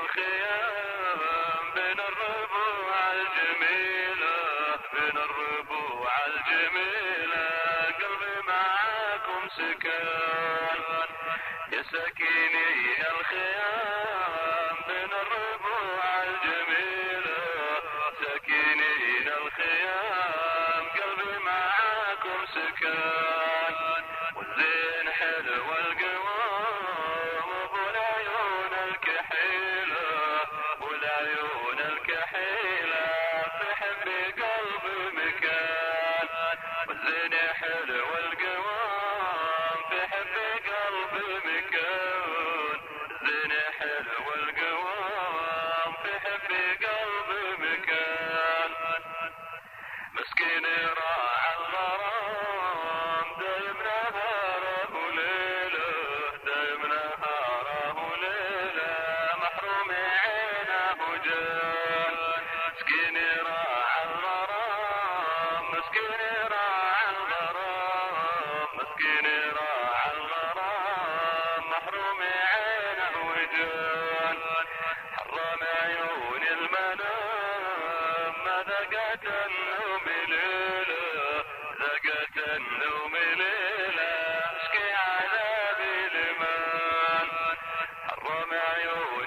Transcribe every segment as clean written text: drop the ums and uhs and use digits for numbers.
الخيام بين الربوع الجميلة، بين الربوع الجميلة قلبي معاكم سكن. يا ساكني الخيام بين الربوع الجميلة، ساكنين الخيام قلبي معاكم سكن. والزين حلو القوام والعيون الكحيلة، والعيون الكحيلة في حب قلبي مكان. والزين حلو القوام في حب قلبي مكان. زين حلو القوام في حب قلبي مكان. مسكين راعى الغرام دايم نهاره وليله، دايم نهاره وليله محروم عينه وجان. مسكين راعى الغرام، مسكين راعى الغرام، مسكين راعى الغرام محروم عينه وجان. حرم عيون المنام ما ذقت النوم ليلة، ذقت النوم ليلة اشكي عذابي لمن. حرم عيون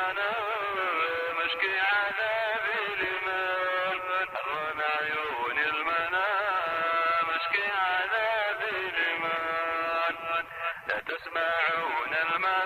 المنام اشكي عذابي لمن. حرم عيون المنام اشكي عذابي لمن. لا تسمعون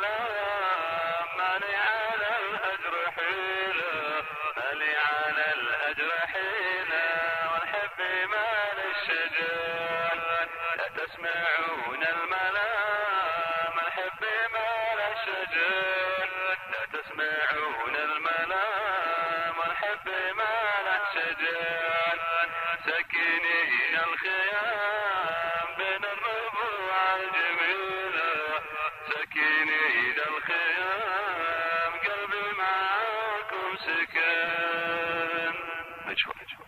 الملام مالي على الهجر حيلة، مالي على الهجر حيلة والحب مال الشجان. لا تسمعون الملام الحب مال الشجان. لا تسمعون الملام الحب مال الشجان. سكنين الخيام بين الربوع الجميلة، سكنين الخيام قلبي معاكم سكن.